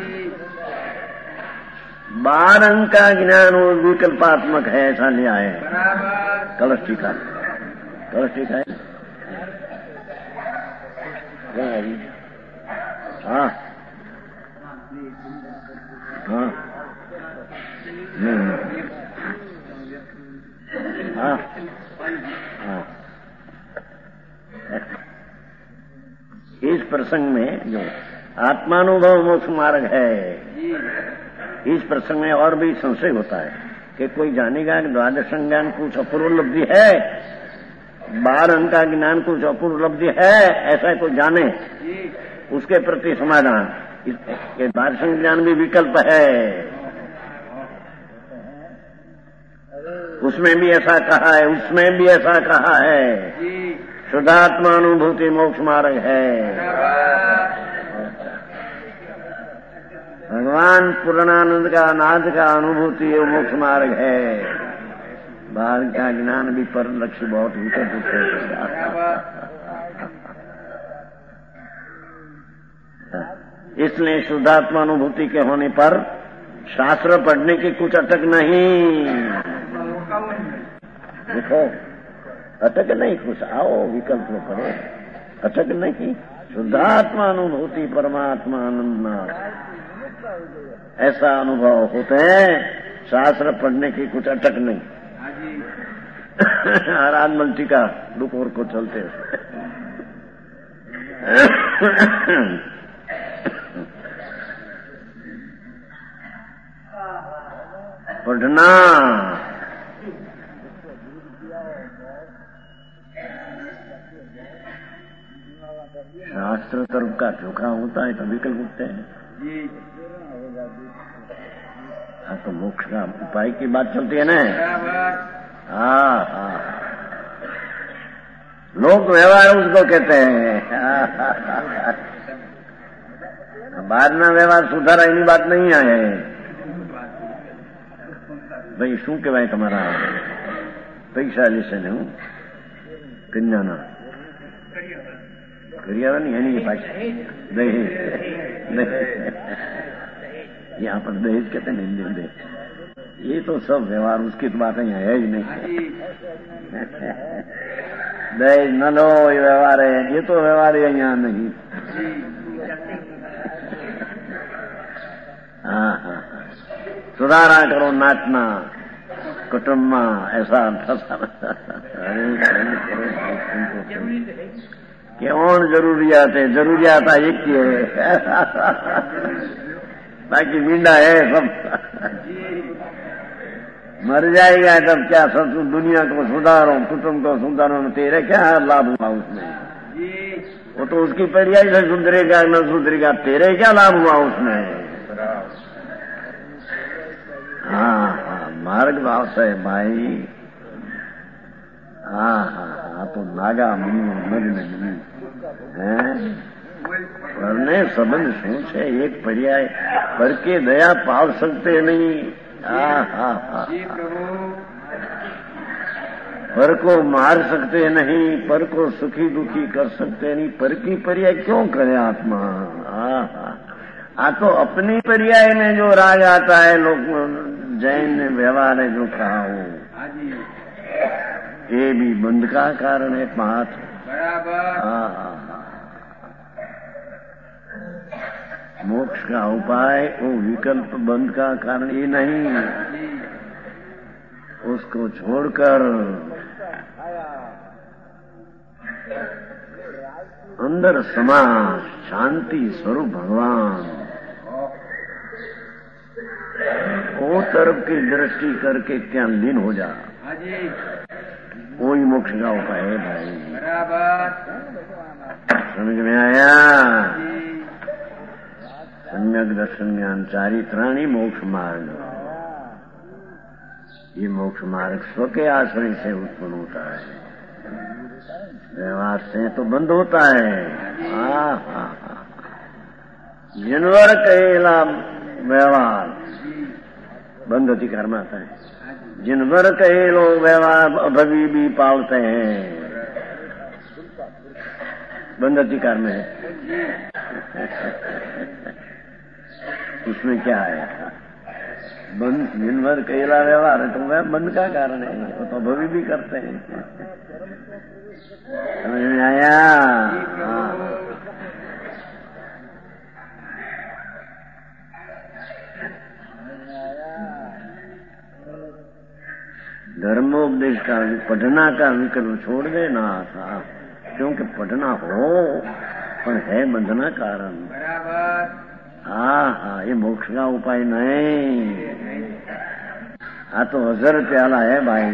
12 अंक का ज्ञान वो विकल्पात्मक है, ऐसा लिया है। कलश टीका है। हाँ। इस प्रसंग में जो आत्मानुभव मोक्ष मार्ग है, इस प्रसंग में और भी संशय होता है कि कोई जानेगा कि द्वादश ज्ञान कुछ अपूर्व उपलब्धि है, 12 अंक का ज्ञान कुछ अपूर्व उपलब्धि है, ऐसा कोई जाने, उसके प्रति समाधान। दार्शनिक ज्ञान भी विकल्प है, उसमें भी ऐसा कहा है, उसमें भी ऐसा कहा है। शुद्धात्मा अनुभूति मोक्ष मार्ग है। भगवान पूर्णानंद का नाथ का अनुभूति ये मोक्ष मार्ग है। बाहर का ज्ञान भी पर लक्ष्य बहुत विकल्प है। इसलिए शुद्धात्मा अनुभूति के होने पर शास्त्र पढ़ने की कुछ अटक नहीं। देखो अटक नहीं, कुछ आओ विकल्प में पढ़ो, अटक नहीं। शुद्धात्मा अनुभूति परमात्मा आनंद, ऐसा अनुभव होते हैं। शास्त्र पढ़ने की कुछ अटक नहीं। आराध मल्टी का दुख और को चलते पढ़ना। शास्त्र तरफ का झोंका होता है तो विकल्प उठते हैं। हाँ तो मोक्ष का उपाय की बात चलती है ना। हाँ लोक व्यवहार उसको कहते हैं। बाद में व्यवहार सुधारा એની बात नहीं आए। भाई શું કહેવાય તમારા પૈસા લેશે ને હું કન્યાના पर्यावरण यानी ये पास दहेज, यहाँ पर दहेज कहते नहीं देते, ये तो सब व्यवहार उसकी तो बात यहाँ है ही नहीं। दहेज न लो ये व्यवहार है, ये तो व्यवहार है यहाँ नहीं। हाँ हाँ, सुधारा करो नाचना कुटुंब में ऐसा कौन जरूरियात है, जरूरियात एक ही है, बाकी मींडा है सब। मर जाएगा तब क्या, सब दुनिया को सुधारो कुटुंब को सुधारो, तेरे क्या लाभ हुआ उसमें? वो तो उसकी पर्याय से सुधरेगा न सुधरेगा, तेरे क्या लाभ हुआ उसमें? हाँ हाँ, मार्ग भाव से भाई। हाँ हाँ हाँ, तो नागा मुनि मज नहीं है, परने संबंध શું છે? एक पर्याय पर के दया पाव सकते नहीं। हाँ हाँ हाँ, पर को मार सकते नहीं, पर को सुखी दुखी कर सकते नहीं, पर की पर्याय क्यों करे आत्मा? हाँ हाँ, तो अपनी पर्याय में जो राग आता है, लोग जैन ने व्यवहार है जो कहा हो, ये भी बंध का कारण है पाठ। हाँ हाँ, मोक्ष का उपाय वो विकल्प बंध का कारण ये नहीं, उसको छोड़कर अंदर समा शांति स्वरूप भगवान, वो तरफ की दृष्टि करके क्या लीन हो जा, वही मोक्ष का उपाय है भाई। समझ में आया? सम्यक दर्शन ज्ञान चारित्राणी मोक्ष मार्ग, ये मोक्ष मार्ग स्व के आश्रय से उत्पन्न होता है, व्यवहार से तो बंद होता है। हाँ हाँ हाँ, जिनवर कहेला व्यवहार बंद अधिकार में आता है, जिनवर कहे लोग व्यवहार अभी भी पालते हैं, बंद अधिकार में है। उसमें क्या है? बंद जिनवर कहेला व्यवहार है तो वह बंद का कारण है, वो तो अभी भी करते हैं। समझ में आया? हाँ, धर्मोपदेश का पढ़ना का विकल्प छोड़ देना था, क्योंकि पढ़ना हो पर है बंधना कारण। हाँ हाँ, ये मोक्ष का उपाय नहीं। हाँ तो हज़र प्याला है भाई,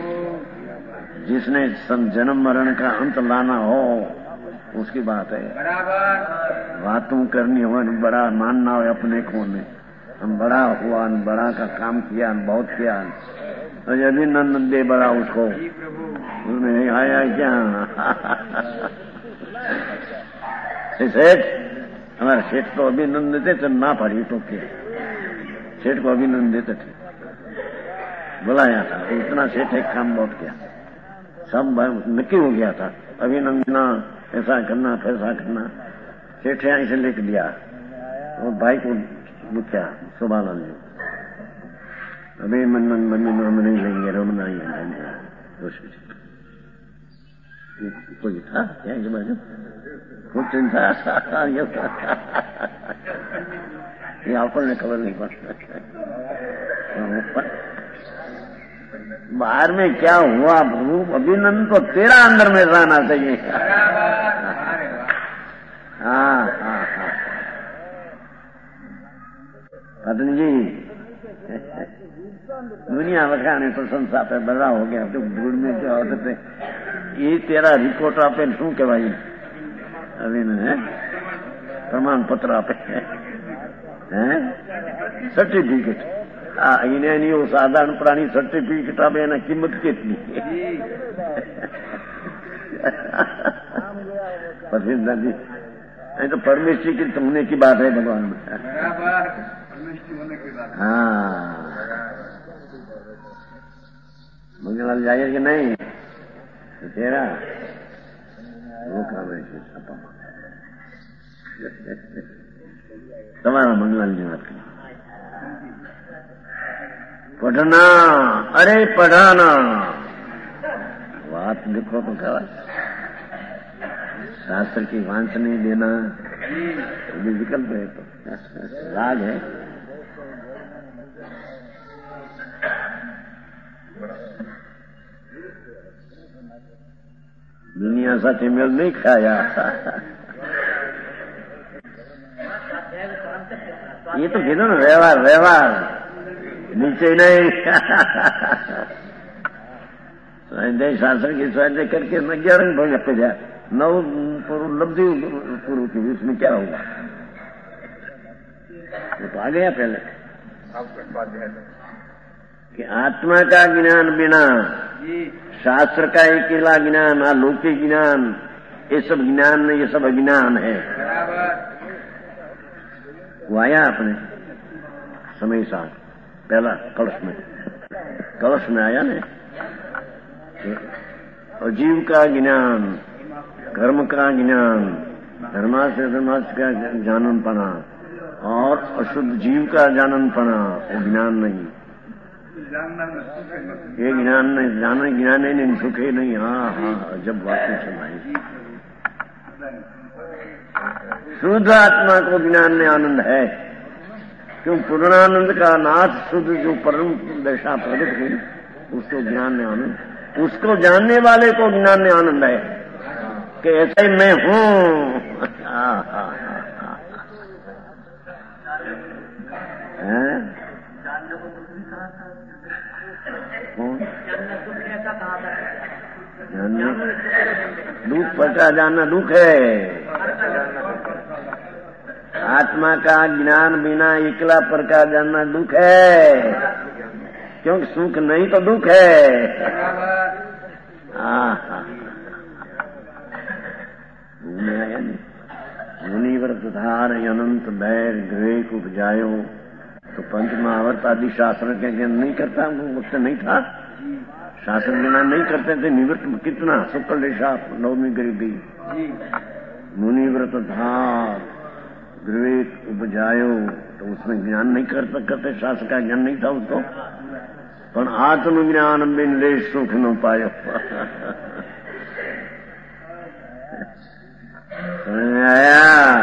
जिसने जन्म मरण का अंत लाना हो उसकी बात है। बातों करनी हो, बड़ा मानना हो अपने को ने, हम बड़ा हुआ, बड़ा का काम किया, बहुत किया, तो यदि नंद दे बड़ा उसको, उसमें आया क्या? सेठ, हमारे सेठ को अभिनंदन देते तो ना पड़ी तो क्या, सेठ को अभिनंदन देते थे, बुलाया था, इतना सेठ एक काम बहुत किया, सब नक्की हो गया था, अभिनंदना ऐसा करना फैसा करना। सेठ यहाँ इसे लिख दिया, और भाई को मुखिया शोभालाल जी, अभी मन नहीं लेंगे, रमना ही लेंगे। कोई था क्या ये बाजू कुछ चिंता ये आपने खबर नहीं पड़ता। बाहर में क्या हुआ प्रभु, अभिनंदन तो तेरा अंदर में रहना चाहिए। हाँ हाँ हाँ, पत्नी जी दुनिया वखाने प्रशंसा पे बड़ा हो गया, तो भूल में क्या होते थे, ये तेरा रिपोर्ट आपे शू के भाई अभी है प्रमाण पत्र आपे है सर्टिफिकेट। हाँ, इन्हें नहीं वो साधारण प्राणी सर्टिफिकेट आपे ना कीमत कितनी पसंद जी, तो परमेश्वर की होने की बात है भगवान में। हाँ, मंगलाल जाइए कि नहीं, तो तेरा वो काम है। तुम्हारा मंगल जी मत पढ़ना, अरे पढ़ाना, बात लिखो तो क्या शास्त्र की वांछ नहीं देना, तो भी विकल्प है, तो राग है। दुनिया साथ मेल नहीं खाया। ये तो गिनो ना व्यवहार, व्यवहार नीचे नहीं। स्वाध्याय शास्त्र की स्वाध्याय करके 11 भोज पे जाए 9 लब्धि पूर्व की, उसमें क्या होगा? वो तो आ गया पहले कि आत्मा का ज्ञान बिना शास्त्र का अकेला ज्ञान, अलौकिक ज्ञान, ये सब ज्ञान नहीं, ये सब अज्ञान है। वो आया अपने समय साथ पहला कलश में आया ने, और जीव का ज्ञान, कर्म का ज्ञान, धर्मास का जाननपना और अशुद्ध जीव का जाननपना, वो ज्ञान नहीं, ये ज्ञान नहीं, ज्ञान है नहीं, सुख है नहीं। हाँ, जब बातें सुनाई शुद्ध आत्मा को ज्ञान में आनंद है, क्यों? पूर्णानंद का नाथ शुद्ध जो परम दशा प्रकट हुई, उसको ज्ञान में आनंद, उसको जानने वाले को ज्ञान में आनंद है कि ऐसा ही मैं हूं। दुख पर का जानना दुख है, आत्मा का ज्ञान बिना एकला पर का जानना दुख है, क्योंकि सुख नहीं तो दुख है। आया नहीं, मुनिव्रत धार अनंत बैर विवेक उपजायो, तो पंच महावर्त आदि शास्त्र के ज्ञान नहीं करता, वक्त नहीं था, शास्त्र ज्ञान नहीं करते थे। निवृत्त कितना शुक्ल रेशा नवमी गरीबी, मुनिव्रत धार विवेक उपजायो, तो उसमें ज्ञान नहीं करते, शास्त्र का ज्ञान नहीं था उसको, पर आत्मज्ञान बिन ले सुख न पायो। आया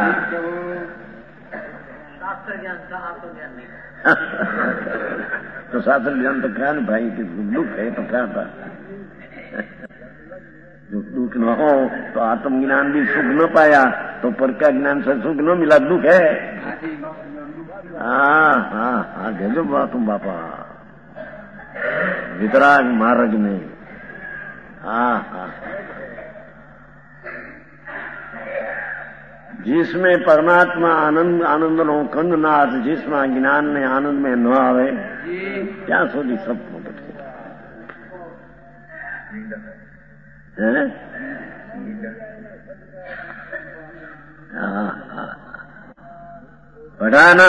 शास्त्र ज्ञान का आत्मज्ञान नहीं। तो शास्त्र ज्ञान तो क्या न भाई, कि दुख है तो क्या था? दुख न हो तो आत्मज्ञान भी सुख न पाया, तो पर का ज्ञान से सुख न मिला, दुख है। हाँ, भेजो तुम बापा वितराग मार्ग में। हाँ, जिसमें परमात्मा आनंद आनंद नो कंदनाथ, जिसमें ज्ञान ने आनंद में न आवे, क्या सोची सब है? पढ़ाना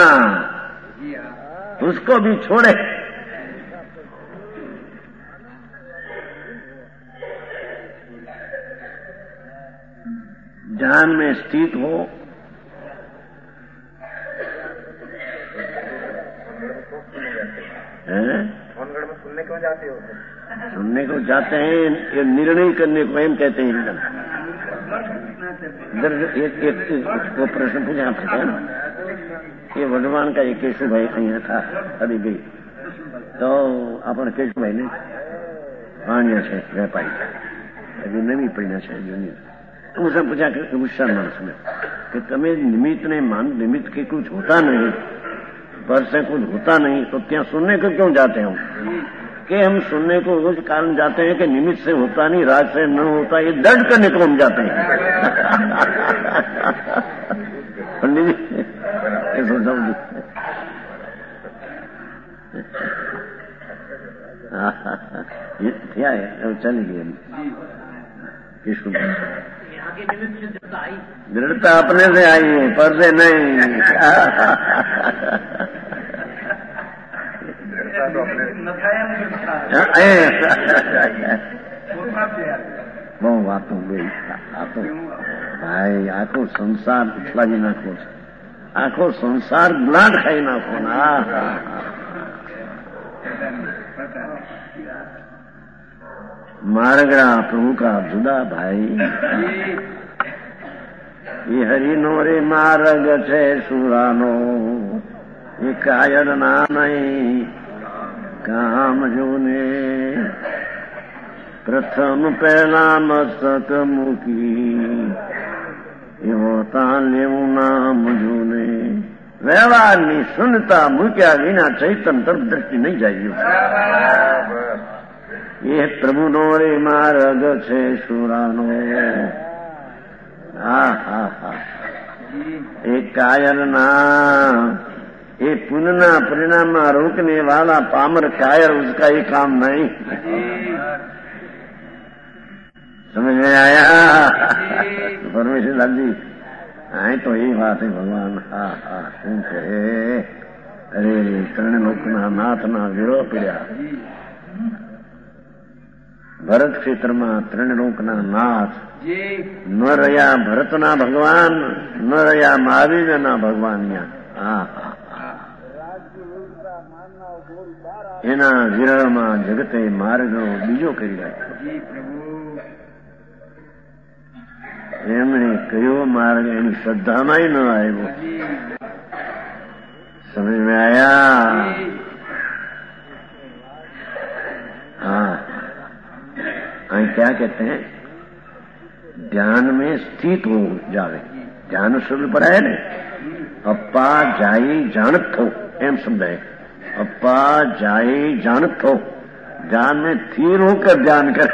उसको भी छोड़े, ध्यान में स्थित हो, मनगढ़ में सुनने क्यों जाते हो? सुनने को जाते हैं, ये निर्णय करने को हम कहते हैं। इधर एक को प्रश्न पूछा आपसे, ये वर्धमान का एक केशु भाई અહીંયા था अभी गई, तो अपन केशु भाई ने पाणिया છે વેપારી, अभी नवी पढ़ना છે जूनी, तो उसने पूछा कि गुस्सा मानस में कि તમે निमित्त ने मान, निमित्त के कुछ होता नहीं, पर से कुछ होता नहीं, तो क्या सुनने को क्यों जाते हो? कि हम सुनने को उस कारण जाते हैं कि निमित्त से होता नहीं, राज से न होता, ये दर्द करने को हम जाते हैं। पंडित जी सोचा ये क्या है, चली गई किसको दृढ़ता अपने से आई है, पर से नहीं। बहुत बात हो गई। ભાઈ આખો સંસાર ઉથલાવી નાખો છે, આખો સંસાર ગ્લાડ ખાઈ નાખો ના. માર્ગા પ્રભુ કા જુદા ભાઈ, એ હરિનો રે માર્ગ છે સુરાનો, એ કાયર ના નહીં કામ જોને. પ્રથમ પહેલા મસ્તક મૂકી એવો તાન લેવું નામ જોને. વ્યવહારની શૂન્યતા મૂક્યા વિના ચૈતન તરફ દ્રષ્ટિ નહીં જાય. એ પ્રભુનો રે માર્ગ છે સુરાનો. હા હા હા. એ કાયરના એ પુનઃના પરિણામમાં રોકने वाला पामर कायर, उसका ही काम नहीं. समझ में आया परमेश्वर लाल जी? आए तो यही बात है भगवान. હા હા શું કહે? અરે ત્રણ લોકના નાથના વિરો પીડ્યા. ભરત ક્ષેત્રમાં ત્રણ લોકના નાથ ન રહ્યા. ભરતના ભગવાન ન રહ્યા, મહાવીરના ભગવાન. હા હા. એના વિરહમાં જગતે માર્ગનો બીજો કરી રાખ્યો. એમણે કયો માર્ગ એની શ્રદ્ધામાં ન આવ્યો. સમજ में आया? हाँ. क्या कहते हैं? ध्यान में स्थित हो जावे. ध्यान शब्द पर है ने, अप्पा जाई जानत थो एम शब्द है. अप्पा जाई जानत थो, ध्यान में स्थिर होकर ध्यान कर.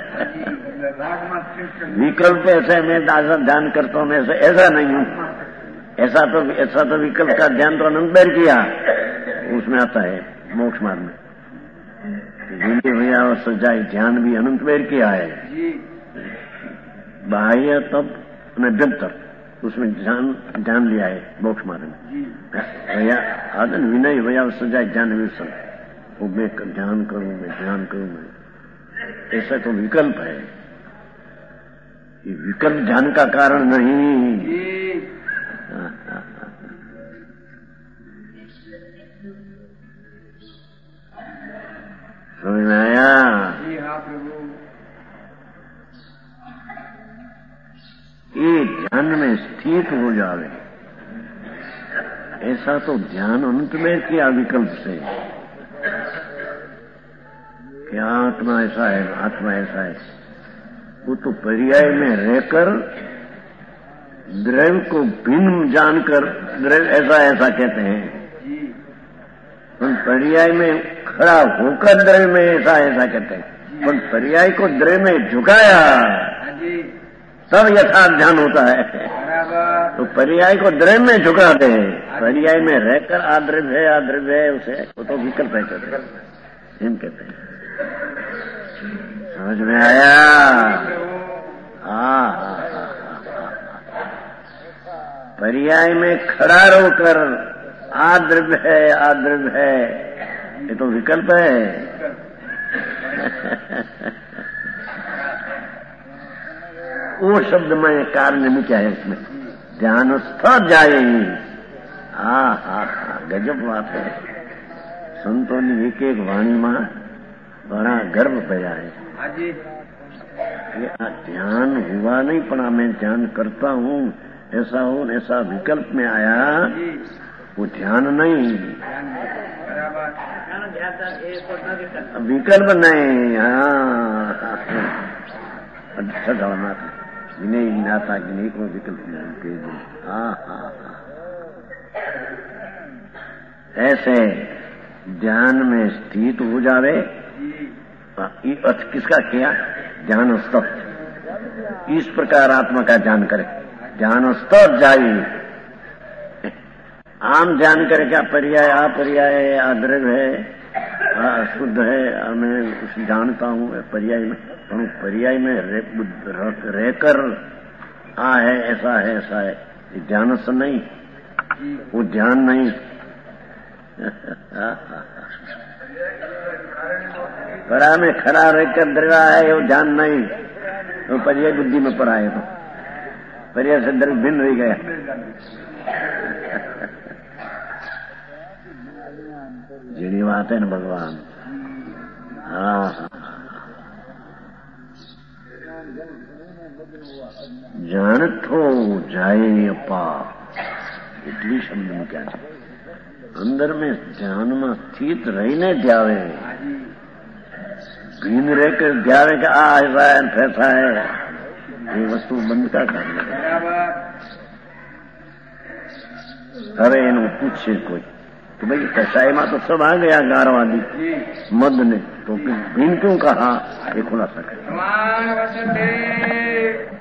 विकल्प ऐसा मैं ध्यान करता हूँ, ऐसा नहीं हूँ. ऐसा तो विकल्प का ध्यान तो अनंत बार किया, उसमें आता है मोक्ष मार्ग में. जिंदगी भैया और सजाई ध्यान भी अनंत बार किया है. बाह्य तब अभ्यंतर उसमें ध्यान लिया है मोक्ष मार्ग में. भैया आदन विनय भैया सजाई ध्यान विसन, वो मैं ध्यान करूं, मैं ध्यान करूं मैं. ऐसा तो विकल्प है. ये विकल्प ध्यान का कारण नहीं. समझ में आया? ये ध्यान में स्थित हो जावे, ऐसा तो ध्यान अनंत में किया विकल्प से कि आत्मा ऐसा है, आत्मा ऐसा है. वो तो पर्याय में रहकर द्रव्य को भिन्न जानकर द्रव्य ऐसा ऐसा कहते हैं. पर पर्याय में खड़ा होकर द्रव्य में ऐसा ऐसा कहते हैं. पर पर्याय को द्रव्य में झुकाया तब यथार्थ ध्यान होता है. तो पर्याय को द्रव्य में झुका दे, पर्याय में रहकर आद्रव्य है उसे, वो तो विकल्प है कहते हैं. समझ में आया? हाँ. पर्याय में खड़ा रहकर आद्रव्य है, ये तो विकल्प है. वो शब्द में कारण में क्या है इसमें? ध्यानस्थ जाए. हाँ हाँ हाँ, गजब बात है. संतों ने एक एक वाणी में बड़ा गर्व पाया है. ध्यान हुआ नहीं, पर मैं ध्यान करता हूँ, ऐसा हो ऐसा विकल्प में आया, वो ध्यान नहीं, विकल्प नहीं. हाँ अच्छा जवानाथ विनय ज्ञाता ज्ञानी को विकल्प नहीं. हाँ हाँ हाँ. ऐसे ध्यान में स्थित हो जावे. अर्थ किसका किया? ध्यान स्तव. इस प्रकार आत्मा का ध्यान करे. ध्यान स्तव जाई. आम ध्यान करे क्या? पर्याय अपर्याय है, अद्रव्य है, शुद्ध है, मैं उसे जानता हूँ पर्याय में. पर्याय में रहकर है ऐसा है ऐसा है, ये ध्यान से नहीं, वो ध्यान नहीं. परा में खड़ा रहकर द्रव्य है, वो ध्यान नहीं. वो पर्याय बुद्धि में पड़ा है. तो परिया से दिल भिन्न हो गया। जड़ी बात है न भगवान। हाँ जानथो जाए अपा એટલી શબ્દ મૂક્યા છે અંદર में ધ્યાનમાં સ્થિત રહીને ધ્યાવે ભીન रह कर ध्यावे कि आ ऐसा है फैसा है ये वस्तु बंद का करना। अरे एनु पूछे कोई तो भाई कसाई में तो सब आ गया गारवादी मद ने तो भीन क्यों कहा ये खुलासा कर।